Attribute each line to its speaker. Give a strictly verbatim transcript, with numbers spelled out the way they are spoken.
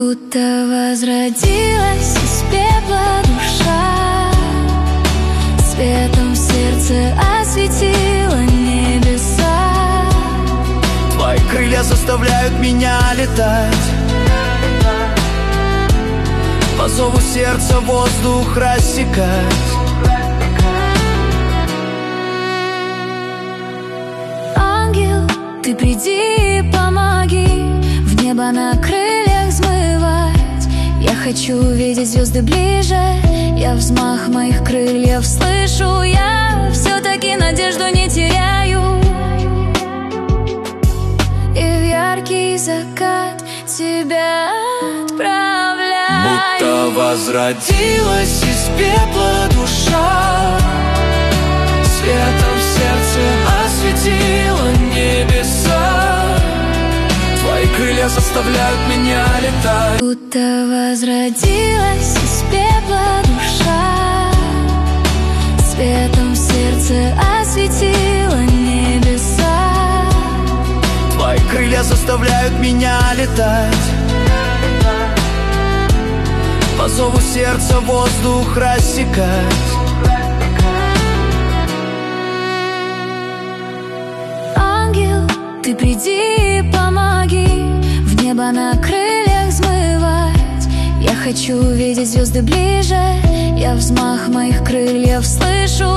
Speaker 1: Будто возродилась из пепла душа, светом в сердце осветила небеса.
Speaker 2: Твои крылья заставляют меня летать, по зову сердца воздух рассекать.
Speaker 1: Ангел, ты приди и помоги в небо на крыльях взмывать. Я хочу видеть звезды ближе, я взмах моих крыльев слышу. Я все-таки надежду не теряю, и в яркий закат тебя отправляю.
Speaker 2: Будто возродилась из пепла душа, светом в сердце осветила небеса. Твои крылья заставляют меня летать.
Speaker 1: Будто возродилась из пепла душа, светом в сердце осветила небеса.
Speaker 2: Твои крылья заставляют меня летать, по зову сердца воздух рассекать.
Speaker 1: Ангел, ты приди и помоги в небо на крыльях взмывать. Я хочу видеть звезды ближе, я взмах моих крыльев слышу.